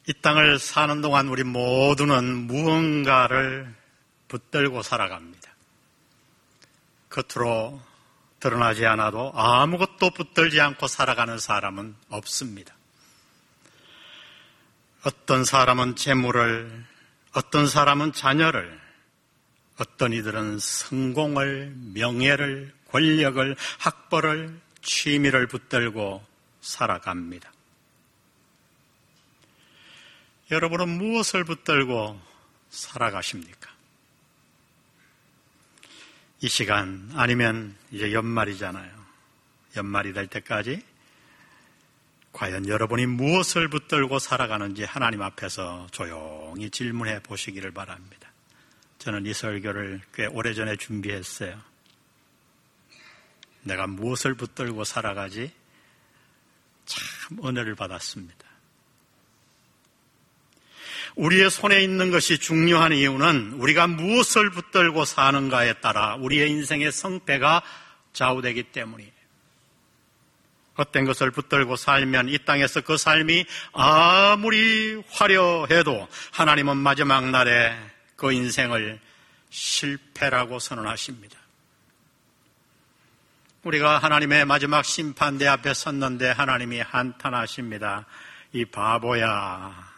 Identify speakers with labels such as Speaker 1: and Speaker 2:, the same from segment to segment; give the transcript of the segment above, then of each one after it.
Speaker 1: 이 땅을 사는 동안 우리 모두는 무언가를 붙들고 살아갑니다. 겉으로 드러나지 않아도 아무것도 붙들지 않고 살아가는 사람은 없습니다. 어떤 사람은 재물을, 어떤 사람은 자녀를, 어떤 이들은 성공을, 명예를, 권력을, 학벌을, 취미를 붙들고 살아갑니다. 여러분은 무엇을 붙들고 살아가십니까? 이 시간 아니면 이제 연말이잖아요. 연말이 될 때까지 과연 여러분이 무엇을 붙들고 살아가는지 하나님 앞에서 조용히 질문해 보시기를 바랍니다. 저는 이 설교를 꽤 오래전에 준비했어요. 내가 무엇을 붙들고 살아가지? 참 은혜를 받았습니다. 우리의 손에 있는 것이 중요한 이유는 우리가 무엇을 붙들고 사는가에 따라 우리의 인생의 성패가 좌우되기 때문이에요. 헛된 것을 붙들고 살면 이 땅에서 그 삶이 아무리 화려해도 하나님은 마지막 날에 그 인생을 실패라고 선언하십니다. 우리가 하나님의 마지막 심판대 앞에 섰는데 하나님이 한탄하십니다. 이 바보야,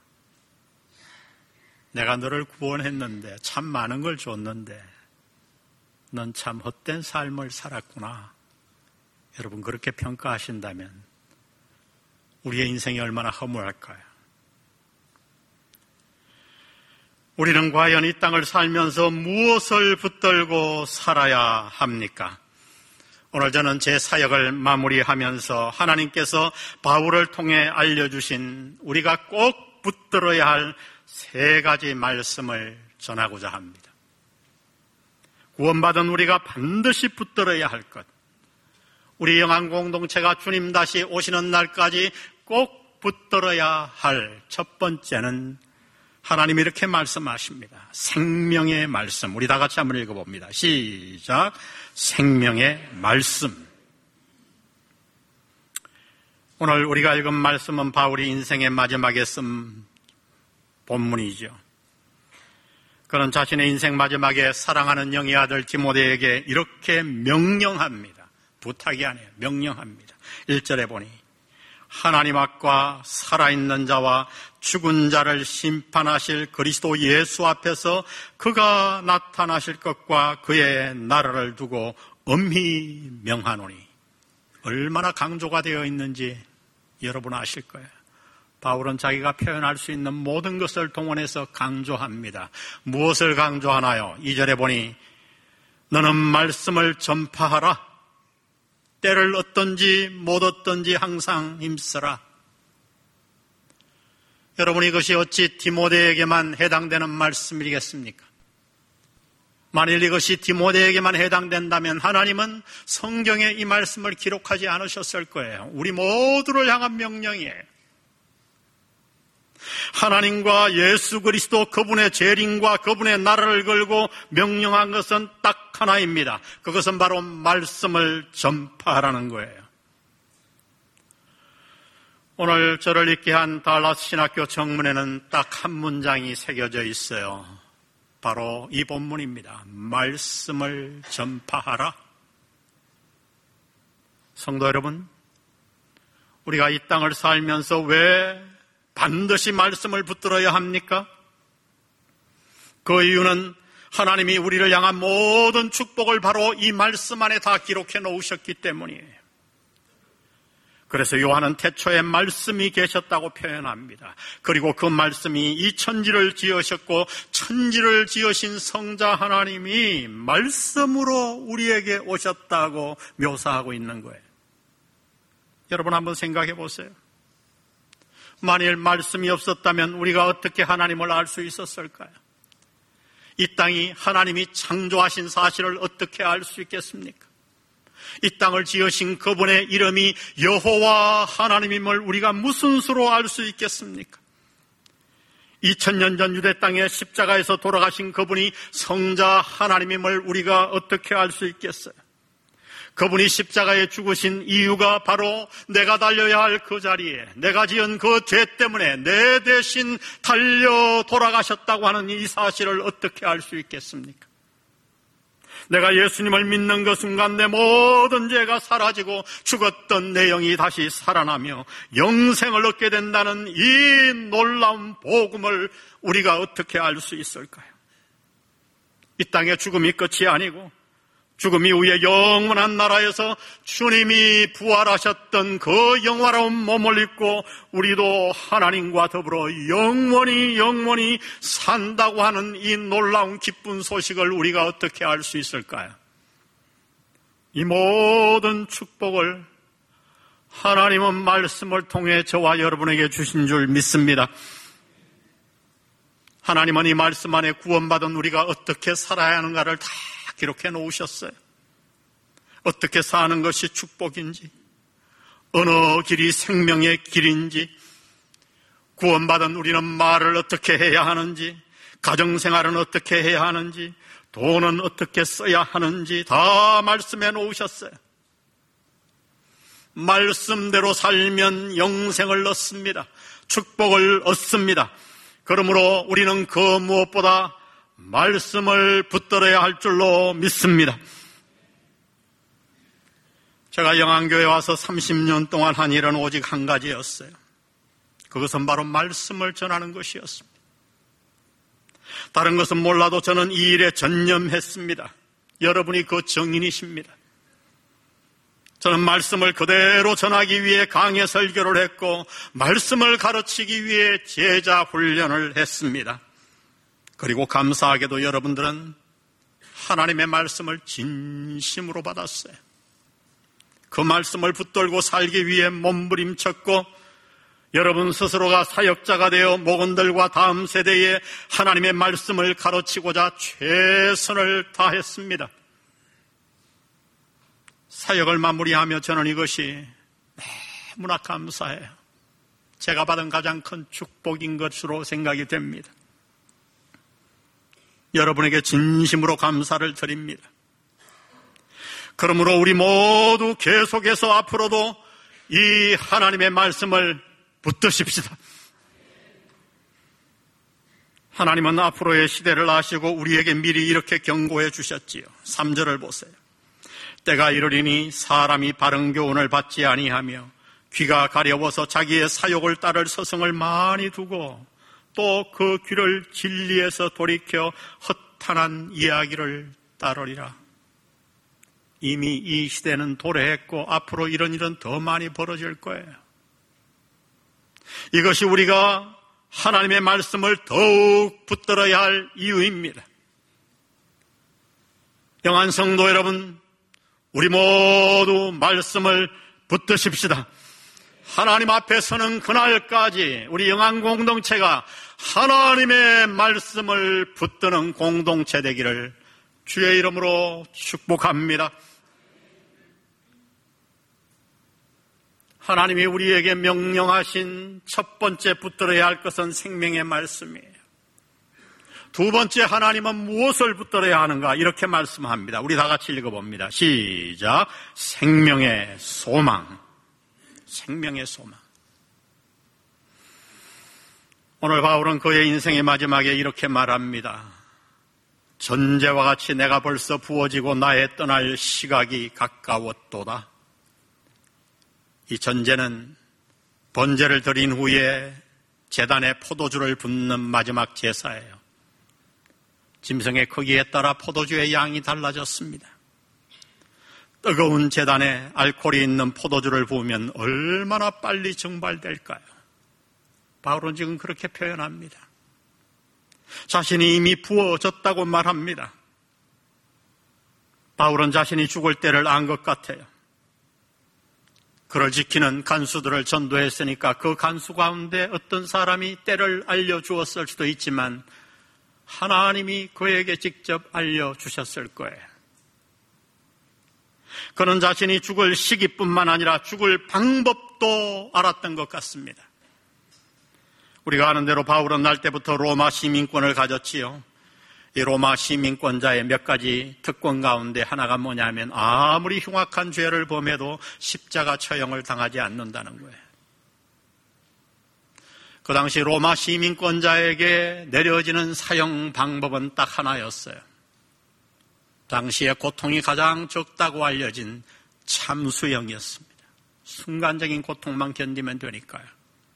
Speaker 1: 내가 너를 구원했는데, 참 많은 걸 줬는데 넌 참 헛된 삶을 살았구나. 여러분, 그렇게 평가하신다면 우리의 인생이 얼마나 허무할까요? 우리는 과연 이 땅을 살면서 무엇을 붙들고 살아야 합니까? 오늘 저는 제 사역을 마무리하면서 하나님께서 바울을 통해 알려주신 우리가 꼭 붙들어야 할 3가지 말씀을 전하고자 합니다. 구원받은 우리가 반드시 붙들어야 할 것, 우리 영안 공동체가 주님 다시 오시는 날까지 꼭 붙들어야 할 첫 번째는 하나님이 이렇게 말씀하십니다. 생명의 말씀. 우리 다 같이 한번 읽어봅니다. 시작. 생명의 말씀. 오늘 우리가 읽은 말씀은 바울이 인생의 마지막에 쓴 본문이죠. 그는 자신의 인생 마지막에 사랑하는 영의 아들 디모데에게 이렇게 명령합니다. 부탁이 아니에요. 명령합니다. 1절에 보니 하나님 앞과 살아있는 자와 죽은 자를 심판하실 그리스도 예수 앞에서 그가 나타나실 것과 그의 나라를 두고 엄히 명하노니. 얼마나 강조가 되어 있는지 여러분 아실 거예요. 바울은 자기가 표현할 수 있는 모든 것을 동원해서 강조합니다. 무엇을 강조하나요? 2절에 보니 너는 말씀을 전파하라. 때를 얻든지 못 얻든지 항상 힘쓰라. 여러분, 이것이 어찌 디모데에게만 해당되는 말씀이겠습니까? 만일 이것이 디모데에게만 해당된다면 하나님은 성경에 이 말씀을 기록하지 않으셨을 거예요. 우리 모두를 향한 명령이에요. 하나님과 예수 그리스도 그분의 재림과 그분의 나라를 걸고 명령한 것은 딱 하나입니다. 그것은 바로 말씀을 전파하라는 거예요. 오늘 저를 읽게 한 달라스 신학교 정문에는 딱 한 문장이 새겨져 있어요. 바로 이 본문입니다. 말씀을 전파하라. 성도 여러분, 우리가 이 땅을 살면서 왜 반드시 말씀을 붙들어야 합니까? 그 이유는 하나님이 우리를 향한 모든 축복을 바로 이 말씀 안에 다 기록해 놓으셨기 때문이에요. 그래서 요한은 태초에 말씀이 계셨다고 표현합니다. 그리고 그 말씀이 이 천지를 지으셨고 천지를 지으신 성자 하나님이 말씀으로 우리에게 오셨다고 묘사하고 있는 거예요. 여러분 한번 생각해 보세요. 만일 말씀이 없었다면 우리가 어떻게 하나님을 알 수 있었을까요? 이 땅이 하나님이 창조하신 사실을 어떻게 알 수 있겠습니까? 이 땅을 지으신 그분의 이름이 여호와 하나님임을 우리가 무슨 수로 알 수 있겠습니까? 2000년 전 유대 땅의 십자가에서 돌아가신 그분이 성자 하나님임을 우리가 어떻게 알 수 있겠어요? 그분이 십자가에 죽으신 이유가 바로 내가 달려야 할 그 자리에, 내가 지은 그 죄 때문에 내 대신 달려 돌아가셨다고 하는 이 사실을 어떻게 알 수 있겠습니까? 내가 예수님을 믿는 그 순간 내 모든 죄가 사라지고 죽었던 내 영이 다시 살아나며 영생을 얻게 된다는 이 놀라운 복음을 우리가 어떻게 알 수 있을까요? 이 땅의 죽음이 끝이 아니고 죽음 이후에 영원한 나라에서 주님이 부활하셨던 그 영화로운 몸을 입고 우리도 하나님과 더불어 영원히 산다고 하는 이 놀라운 기쁜 소식을 우리가 어떻게 알 수 있을까요? 이 모든 축복을 하나님은 말씀을 통해 저와 여러분에게 주신 줄 믿습니다. 하나님은 이 말씀 안에 구원받은 우리가 어떻게 살아야 하는가를 다 기록해 놓으셨어요. 어떻게 사는 것이 축복인지, 어느 길이 생명의 길인지, 구원받은 우리는 말을 어떻게 해야 하는지, 가정생활은 어떻게 해야 하는지, 돈은 어떻게 써야 하는지 다 말씀해 놓으셨어요. 말씀대로 살면 영생을 얻습니다. 축복을 얻습니다. 그러므로 우리는 그 무엇보다 말씀을 붙들어야 할 줄로 믿습니다. 제가 영안교회 와서 30년 동안 한 일은 오직 한 가지였어요. 그것은 바로 말씀을 전하는 것이었습니다. 다른 것은 몰라도 저는 이 일에 전념했습니다. 여러분이 그 증인이십니다. 저는 말씀을 그대로 전하기 위해 강해 설교를 했고 말씀을 가르치기 위해 제자 훈련을 했습니다. 그리고 감사하게도 여러분들은 하나님의 말씀을 진심으로 받았어요. 그 말씀을 붙들고 살기 위해 몸부림쳤고 여러분 스스로가 사역자가 되어 목원들과 다음 세대에 하나님의 말씀을 가르치고자 최선을 다했습니다. 사역을 마무리하며 저는 이것이 너무나 감사해요. 제가 받은 가장 큰 축복인 것으로 생각이 됩니다. 여러분에게 진심으로 감사를 드립니다. 그러므로 우리 모두 계속해서 앞으로도 이 하나님의 말씀을 붙드십시다. 하나님은 앞으로의 시대를 아시고 우리에게 미리 이렇게 경고해 주셨지요. 3절을 보세요. 때가 이르리니 사람이 바른 교훈을 받지 아니하며 귀가 가려워서 자기의 사욕을 따를 서성을 많이 두고 또 그 귀를 진리에서 돌이켜 허탄한 이야기를 따르리라. 이미 이 시대는 도래했고 앞으로 이런 일은 더 많이 벌어질 거예요. 이것이 우리가 하나님의 말씀을 더욱 붙들어야 할 이유입니다. 영안 성도 여러분, 우리 모두 말씀을 붙드십시다. 하나님 앞에 서는 그날까지 우리 영안 공동체가 하나님의 말씀을 붙드는 공동체 되기를 주의 이름으로 축복합니다. 하나님이 우리에게 명령하신 첫 번째 붙들어야 할 것은 생명의 말씀이에요. 두 번째 하나님은 무엇을 붙들어야 하는가 이렇게 말씀합니다. 우리 다 같이 읽어봅니다. 시작. 생명의 소망. 생명의 소망. 오늘 바울은 그의 인생의 마지막에 이렇게 말합니다. 전제와 같이 내가 벌써 부어지고 나의 떠날 시각이 가까웠도다. 이 전제는 번제를 드린 후에 제단에 포도주를 붓는 마지막 제사예요. 짐승의 크기에 따라 포도주의 양이 달라졌습니다. 뜨거운 제단에 알코올이 있는 포도주를 부으면 얼마나 빨리 증발될까요? 바울은 지금 그렇게 표현합니다. 자신이 이미 부어졌다고 말합니다. 바울은 자신이 죽을 때를 안 것 같아요. 그를 지키는 간수들을 전도했으니까 그 간수 가운데 어떤 사람이 때를 알려주었을 수도 있지만 하나님이 그에게 직접 알려주셨을 거예요. 그는 자신이 죽을 시기뿐만 아니라 죽을 방법도 알았던 것 같습니다. 우리가 아는 대로 바울은 날 때부터 로마 시민권을 가졌지요. 이 로마 시민권자의 몇 가지 특권 가운데 하나가 뭐냐면 아무리 흉악한 죄를 범해도 십자가 처형을 당하지 않는다는 거예요. 그 당시 로마 시민권자에게 내려지는 사형 방법은 딱 하나였어요. 당시에 고통이 가장 적다고 알려진 참수형이었습니다. 순간적인 고통만 견디면 되니까요.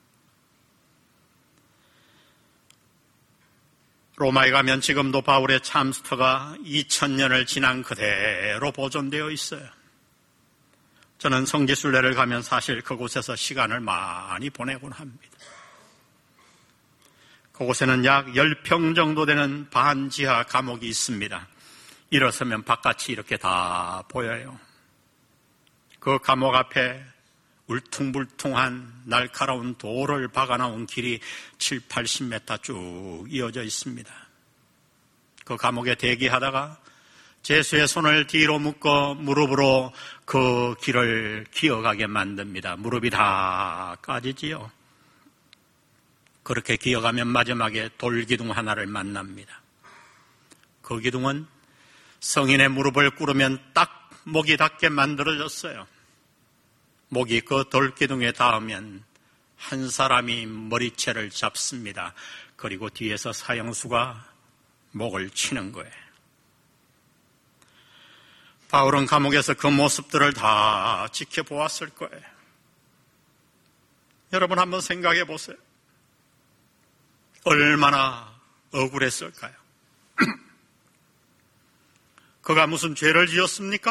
Speaker 1: 로마에 가면 지금도 바울의 참수터가 2000년을 지난 그대로 보존되어 있어요. 저는 성지순례를 가면 사실 그곳에서 시간을 많이 보내곤 합니다. 그곳에는 약 10평 정도 되는 반지하 감옥이 있습니다. 일어서면 바깥이 이렇게 다 보여요. 그 감옥 앞에 울퉁불퉁한 날카로운 돌을 박아놓은 길이 7, 80m 쭉 이어져 있습니다. 그 감옥에 대기하다가 제수의 손을 뒤로 묶어 무릎으로 그 길을 기어가게 만듭니다. 무릎이 다 까지지요. 그렇게 기어가면 마지막에 돌기둥 하나를 만납니다. 그 기둥은 성인의 무릎을 꿇으면 딱 목이 닿게 만들어졌어요. 목이 그 돌기둥에 닿으면 한 사람이 머리채를 잡습니다. 그리고 뒤에서 사형수가 목을 치는 거예요. 바울은 감옥에서 그 모습들을 다 지켜보았을 거예요. 여러분 한번 생각해 보세요. 얼마나 억울했을까요? 그가 무슨 죄를 지었습니까?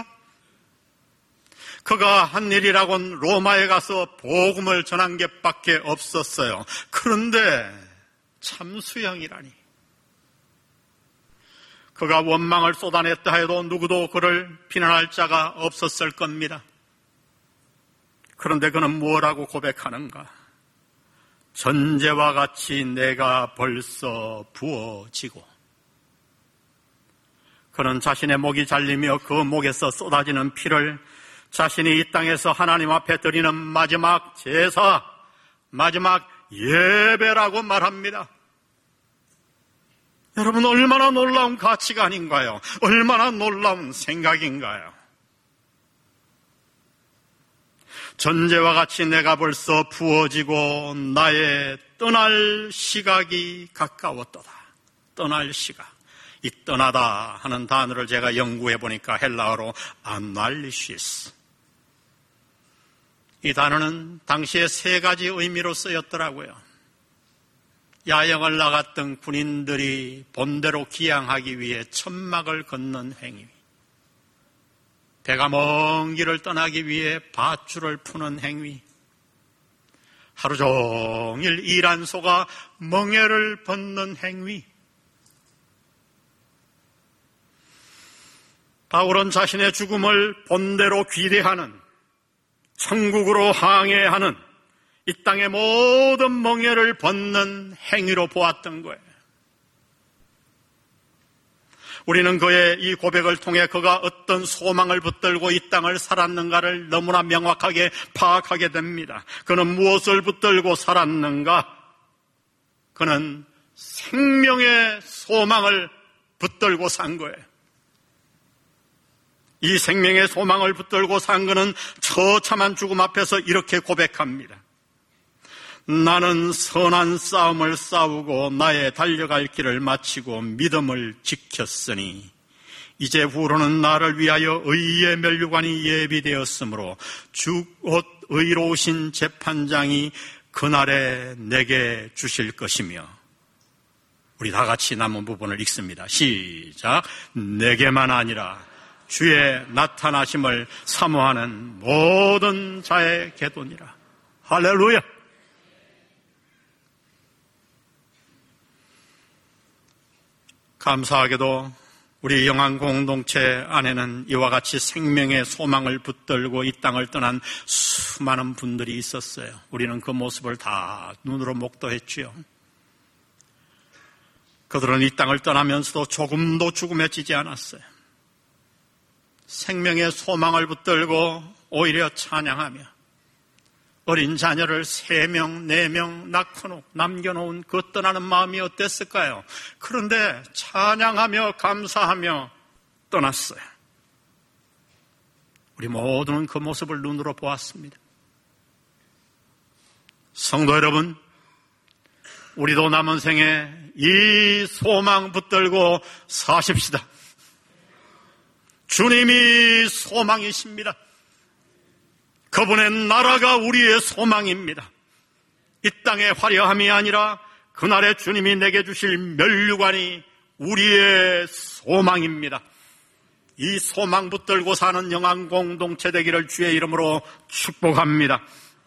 Speaker 1: 그가 한 일이라곤 로마에 가서 복음을 전한 게 밖에 없었어요. 그런데 참수형이라니. 그가 원망을 쏟아냈다 해도 누구도 그를 비난할 자가 없었을 겁니다. 그런데 그는 뭐라고 고백하는가? 전제와 같이 내가 벌써 부어지고. 그는 자신의 목이 잘리며 그 목에서 쏟아지는 피를 자신이 이 땅에서 하나님 앞에 드리는 마지막 제사, 마지막 예배라고 말합니다. 여러분 얼마나 놀라운 가치관인가요? 얼마나 놀라운 생각인가요? 전제와 같이 내가 벌써 부어지고 나의 떠날 시각이 가까웠도다. 떠날 시각. 이 떠나다 하는 단어를 제가 연구해 보니까 헬라어로 아날리시스. 이 단어는 당시에 세 가지 의미로 쓰였더라고요. 야영을 나갔던 군인들이 본대로 기양하기 위해 천막을 걷는 행위, 배가 먼 길을 떠나기 위해 밧줄을 푸는 행위, 하루 종일 일한 소가 멍에를 벗는 행위. 바울은 자신의 죽음을 본대로 귀대하는, 천국으로 항해하는 이 땅의 모든 멍에를 벗는 행위로 보았던 거예요. 우리는 그의 이 고백을 통해 그가 어떤 소망을 붙들고 이 땅을 살았는가를 너무나 명확하게 파악하게 됩니다. 그는 무엇을 붙들고 살았는가? 그는 생명의 소망을 붙들고 산 거예요. 이 생명의 소망을 붙들고 산 그는 처참한 죽음 앞에서 이렇게 고백합니다. 나는 선한 싸움을 싸우고 나의 달려갈 길을 마치고 믿음을 지켰으니 이제 후로는 나를 위하여 의의 면류관이 예비되었으므로 주 곧 의로우신 재판장이 그날에 내게 주실 것이며. 우리 다 같이 남은 부분을 읽습니다. 시작. 내게만 아니라 주의 나타나심을 사모하는 모든 자의 계도니라. 할렐루야. 감사하게도 우리 영안 공동체 안에는 이와 같이 생명의 소망을 붙들고 이 땅을 떠난 수많은 분들이 있었어요. 우리는 그 모습을 다 눈으로 목도했지요. 그들은 이 땅을 떠나면서도 조금도 죽음에 지지 않았어요. 생명의 소망을 붙들고 오히려 찬양하며 어린 자녀를 3명, 4명 남겨놓은 그 떠나는 마음이 어땠을까요? 그런데 찬양하며 감사하며 떠났어요. 우리 모두는 그 모습을 눈으로 보았습니다. 성도 여러분, 우리도 남은 생에 이 소망 붙들고 사십시다. 주님이 소망이십니다. 그분의 나라가 우리의 소망입니다. 이 땅의 화려함이 아니라 그날에 주님이 내게 주실 면류관이 우리의 소망입니다. 이 소망 붙들고 사는 영안 공동체 되기를 주의 이름으로 축복합니다.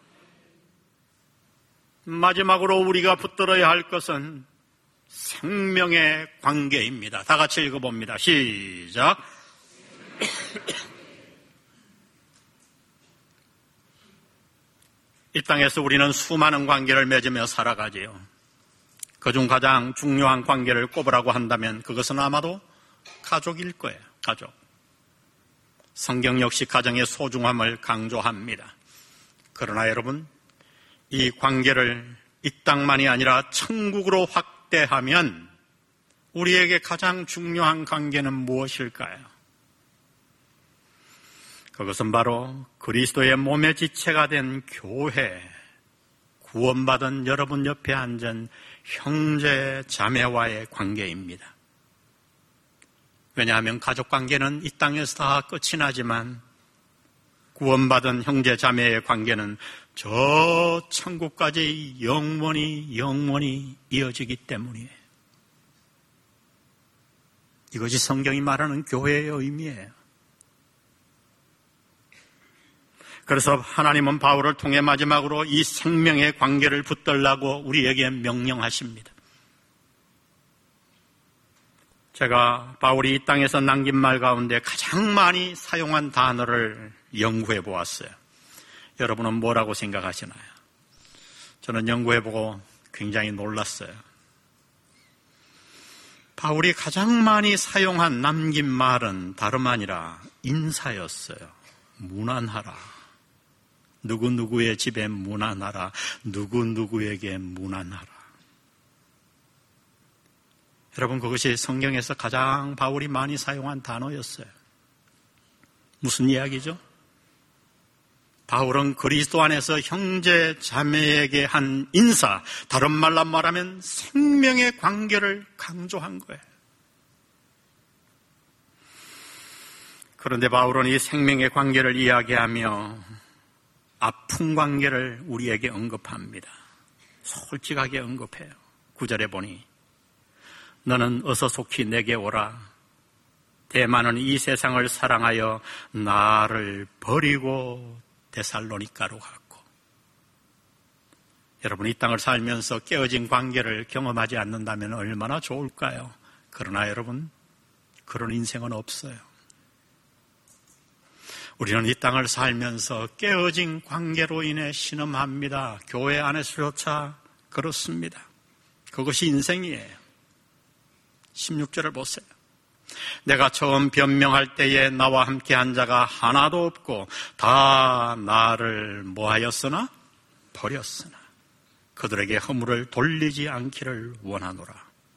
Speaker 1: 마지막으로 우리가 붙들어야 할 것은 생명의 관계입니다. 다 같이 읽어봅니다. 시작. 이 땅에서 우리는 수많은 관계를 맺으며 살아가지요. 그중 가장 중요한 관계를 꼽으라고 한다면 그것은 아마도 가족일 거예요. 가족. 성경 역시 가정의 소중함을 강조합니다. 그러나 여러분, 이 관계를 이 땅만이 아니라 천국으로 확대하면 우리에게 가장 중요한 관계는 무엇일까요? 그것은 바로 그리스도의 몸의 지체가 된 교회, 구원받은 여러분 옆에 앉은 형제 자매와의 관계입니다. 왜냐하면 가족관계는 이 땅에서 다 끝이 나지만 구원받은 형제 자매의 관계는 저 천국까지 영원히 이어지기 때문이에요. 이것이 성경이 말하는 교회의 의미예요. 그래서 하나님은 바울을 통해 마지막으로 이 생명의 관계를 붙들라고 우리에게 명령하십니다. 제가 바울이 이 땅에서 남긴 말 가운데 가장 많이 사용한 단어를 연구해 보았어요. 여러분은 뭐라고 생각하시나요? 저는 연구해 보고 굉장히 놀랐어요. 바울이 가장 많이 사용한 남긴 말은 다름 아니라 인사였어요. 문안하라. 누구누구의 집에 문안하라. 누구누구에게 문안하라. 여러분, 그것이 성경에서 가장 바울이 많이 사용한 단어였어요. 무슨 이야기죠? 바울은 그리스도 안에서 형제 자매에게 한 인사, 다른 말로 말하면 생명의 관계를 강조한 거예요. 그런데 바울은 이 생명의 관계를 이야기하며 아픈 관계를 우리에게 언급합니다. 솔직하게 언급해요. 9절에 보니 너는 어서 속히 내게 오라. 대만은 이 세상을 사랑하여 나를 버리고 데살로니가로 갔고. 여러분, 이 땅을 살면서 깨어진 관계를 경험하지 않는다면 얼마나 좋을까요? 그러나 여러분, 그런 인생은 없어요. 우리는 이 땅을 살면서 깨어진 관계로 인해 신음합니다. 교회 안에서조차 그렇습니다. 그것이 인생이에요. 16절을 보세요. 내가 처음 변명할 때에 나와 함께 한 자가 하나도 없고 다 나를 뭐하였으나? 버렸으나 그들에게 허물을 돌리지 않기를 원하노라.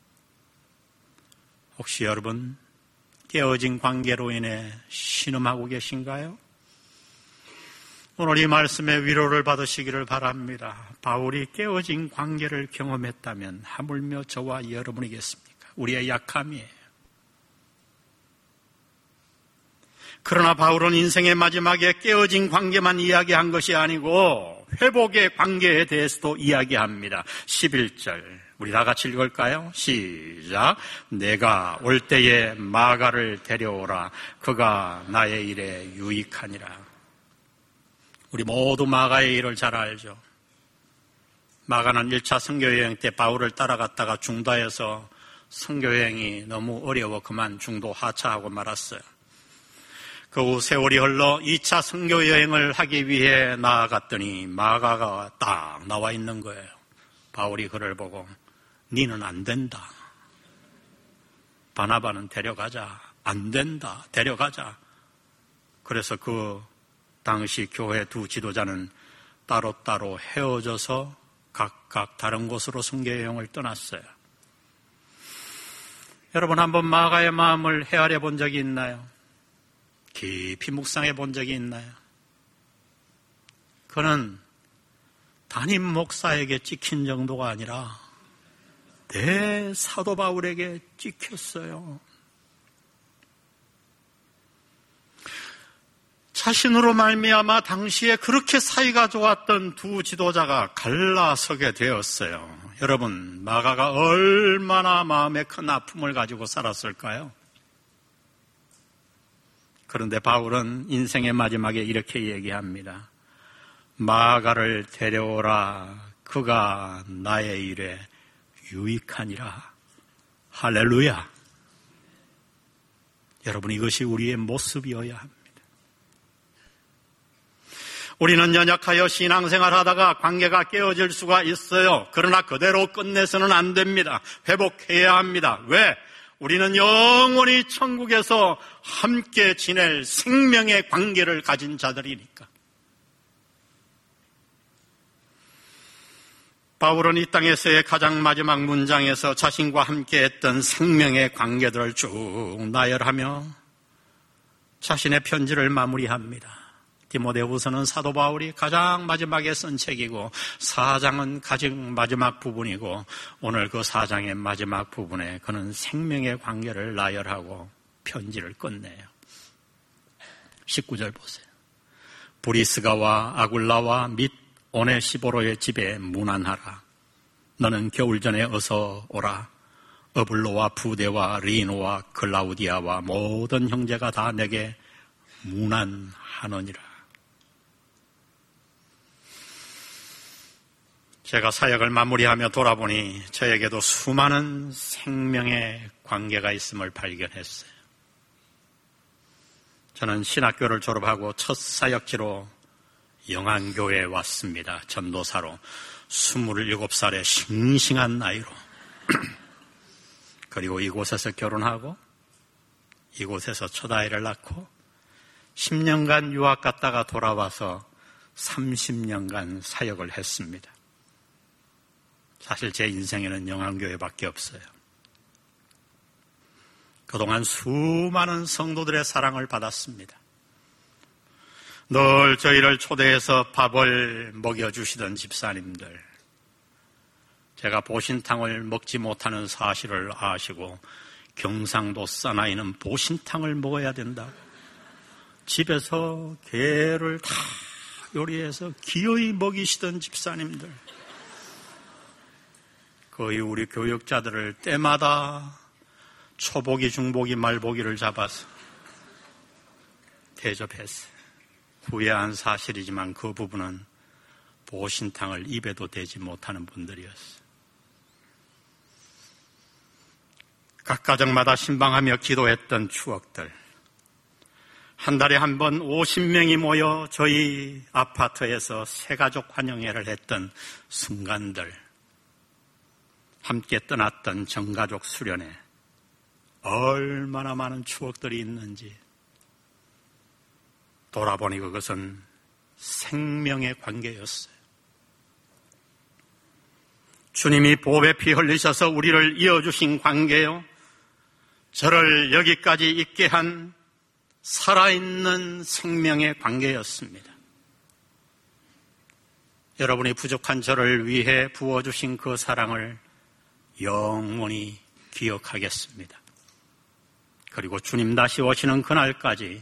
Speaker 1: 혹시 여러분 깨어진 관계로 인해 신음하고 계신가요? 오늘 이 말씀에 위로를 받으시기를 바랍니다. 바울이 깨어진 관계를 경험했다면 하물며 저와 여러분이겠습니까? 우리의 약함이에요. 그러나 바울은 인생의 마지막에 깨어진 관계만 이야기한 것이 아니고 회복의 관계에 대해서도 이야기합니다. 11절 우리 다 같이 읽을까요? 시작. 내가 올 때에 마가를 데려오라. 그가 나의 일에 유익하니라. 우리 모두 마가의 일을 잘 알죠. 마가는 1차 선교여행 때 바울을 따라갔다가 중도해서 선교여행이 너무 어려워 그만 중도 하차하고 말았어요. 그 후 세월이 흘러 2차 선교여행을 하기 위해 나아갔더니 마가가 딱 나와 있는 거예요. 바울이 그를 보고 니는 안 된다. 바나바는 데려가자. 안 된다. 데려가자. 그래서 그 당시 교회 두 지도자는 따로따로 헤어져서 각각 다른 곳으로 성교의 여행을 떠났어요. 여러분, 한번 마가의 마음을 헤아려 본 적이 있나요? 깊이 묵상해 본 적이 있나요? 그는 담임 목사에게 찍힌 정도가 아니라 내 사도 바울에게 찍혔어요. 자신으로 말미암아 당시에 그렇게 사이가 좋았던 두 지도자가 갈라서게 되었어요. 여러분, 마가가 얼마나 마음에 큰 아픔을 가지고 살았을까요? 그런데 바울은 인생의 마지막에 이렇게 얘기합니다. 마가를 데려오라. 그가 나의 일에 유익하니라. 할렐루야. 여러분, 이것이 우리의 모습이어야 합니다. 우리는 연약하여 신앙생활 하다가 관계가 깨어질 수가 있어요. 그러나 그대로 끝내서는 안 됩니다. 회복해야 합니다. 왜? 우리는 영원히 천국에서 함께 지낼 생명의 관계를 가진 자들이니까. 바울은 이 땅에서의 가장 마지막 문장에서 자신과 함께 했던 생명의 관계들을 쭉 나열하며 자신의 편지를 마무리합니다. 디모데후서는 사도 바울이 가장 마지막에 쓴 책이고 4장은 가장 마지막 부분이고 오늘 그 4장의 마지막 부분에 그는 생명의 관계를 나열하고 편지를 끝내요. 19절 보세요. 브리스가와 아굴라와 및 오네시보로의 집에 문안하라. 너는 겨울 전에 어서 오라. 어블로와 부데와 리노와 클라우디아와 모든 형제가 다 내게 문안하느니라. 제가 사역을 마무리하며 돌아보니 저에게도 수많은 생명의 관계가 있음을 발견했어요. 저는 신학교를 졸업하고 첫 사역지로 영안교회에 왔습니다. 전도사로 27살의 싱싱한 나이로. 그리고 이곳에서 결혼하고 이곳에서 첫 아이를 낳고 10년간 유학 갔다가 돌아와서 30년간 사역을 했습니다. 사실 제 인생에는 영안교회밖에 없어요. 그동안 수많은 성도들의 사랑을 받았습니다. 늘 저희를 초대해서 밥을 먹여주시던 집사님들, 제가 보신탕을 먹지 못하는 사실을 아시고 경상도 사나이는 보신탕을 먹어야 된다고 집에서 게를 다 요리해서 기어이 먹이시던 집사님들, 거의 우리 교육자들을 때마다 초보기, 중보기, 말보기를 잡아서 대접했어요. 후회한 사실이지만 그 부분은 보신탕을 입에도 대지 못하는 분들이었어요. 각 가정마다 신방하며 기도했던 추억들, 한 달에 한 번 50명이 모여 저희 아파트에서 새가족 환영회를 했던 순간들, 함께 떠났던 정가족 수련회, 얼마나 많은 추억들이 있는지 돌아보니 그것은 생명의 관계였어요. 주님이 보배 피 흘리셔서 우리를 이어주신 관계요, 저를 여기까지 있게 한 살아있는 생명의 관계였습니다. 여러분이 부족한 저를 위해 부어주신 그 사랑을 영원히 기억하겠습니다. 그리고 주님 다시 오시는 그날까지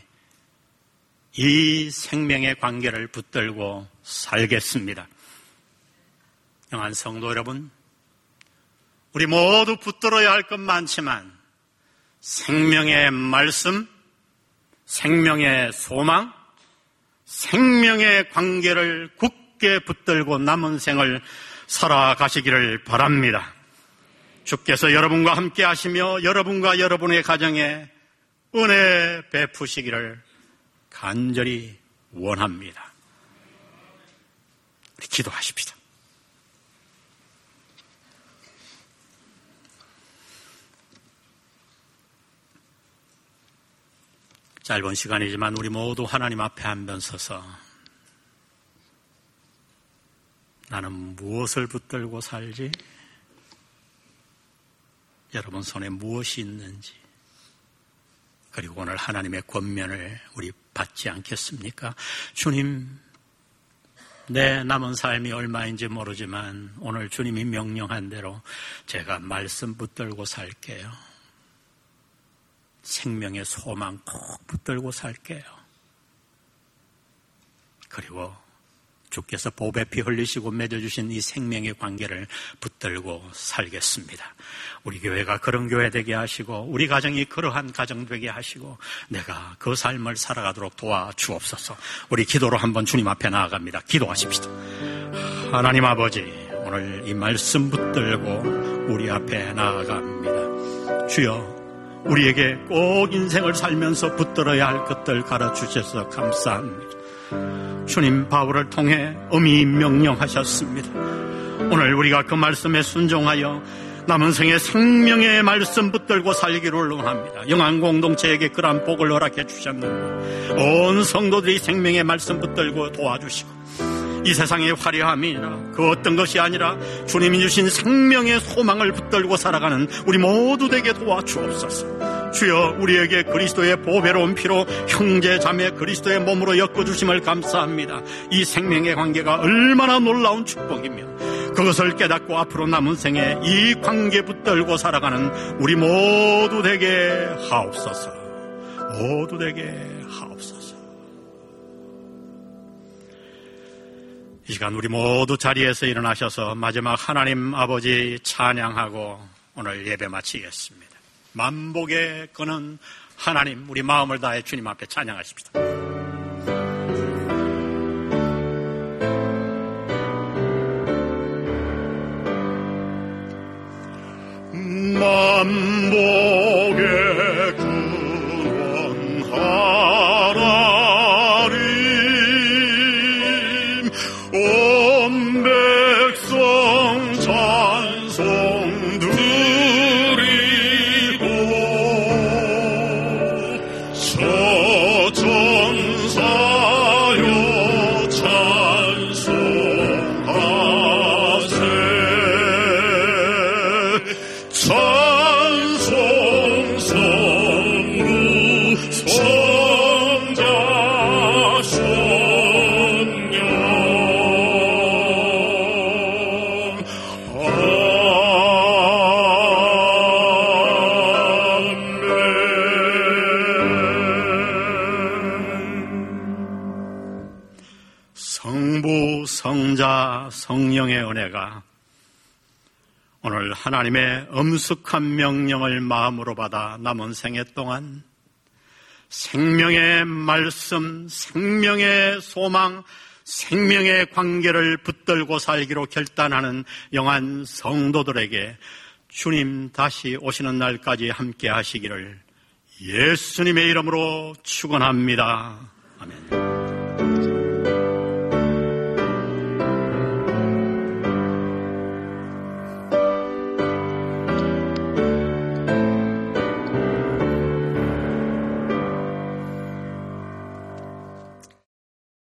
Speaker 1: 이 생명의 관계를 붙들고 살겠습니다. 영한 성도 여러분, 우리 모두 붙들어야 할 것 많지만 생명의 말씀, 생명의 소망, 생명의 관계를 굳게 붙들고 남은 생을 살아가시기를 바랍니다. 주께서 여러분과 함께 하시며 여러분과 여러분의 가정에 은혜 베푸시기를 간절히 원합니다. 우리 기도하십시다. 짧은 시간이지만 우리 모두 하나님 앞에 한 번 서서 나는 무엇을 붙들고 살지? 여러분 손에 무엇이 있는지, 그리고 오늘 하나님의 권면을 우리 받지 않겠습니까? 주님, 내 남은 삶이 얼마인지 모르지만 오늘 주님이 명령한 대로 제가 말씀 붙들고 살게요. 생명의 소망 꼭 붙들고 살게요. 그리고 주께서 보배 피 흘리시고 맺어주신 이 생명의 관계를 붙들고 살겠습니다. 우리 교회가 그런 교회 되게 하시고 우리 가정이 그러한 가정 되게 하시고 내가 그 삶을 살아가도록 도와주옵소서. 우리 기도로 한번 주님 앞에 나아갑니다. 기도하십시다. 하나님 아버지, 오늘 이 말씀 붙들고 우리 앞에 나아갑니다. 주여, 우리에게 꼭 인생을 살면서 붙들어야 할 것들 가르치셔서 감사합니다. 주님, 바울을 통해 엄히 명령하셨습니다. 오늘 우리가 그 말씀에 순종하여 남은 생에 생명의 말씀 붙들고 살기를 원합니다. 영안 공동체에게 그러한 복을 허락해 주셨는데 온 성도들이 생명의 말씀 붙들고 도와주시고 이 세상의 화려함이나 그 어떤 것이 아니라 주님이 주신 생명의 소망을 붙들고 살아가는 우리 모두 되게 도와주옵소서. 주여, 우리에게 그리스도의 보배로운 피로 형제 자매 그리스도의 몸으로 엮어주심을 감사합니다. 이 생명의 관계가 얼마나 놀라운 축복이며 그것을 깨닫고 앞으로 남은 생에 이 관계 붙들고 살아가는 우리 모두 되게 하옵소서. 모두 되게 하옵소서. 이 시간 우리 모두 자리에서 일어나셔서 마지막 하나님 아버지 찬양하고 오늘 예배 마치겠습니다. 만복의 그는 하나님, 우리 마음을 다해 주님 앞에 찬양하십시다. 만복의 그는 하나님, 온 백성 찬송 드리고 저 천사여 찬송하세. 찬송 성루 성자 성령 성부, 성자, 성령의 은혜가 오늘 하나님의 엄숙한 명령을 마음으로 받아 남은 생애 동안 생명의 말씀, 생명의 소망, 생명의 관계를 붙들고 살기로 결단하는 영한 성도들에게 주님 다시 오시는 날까지 함께 하시기를 예수님의 이름으로 축원합니다. 아멘.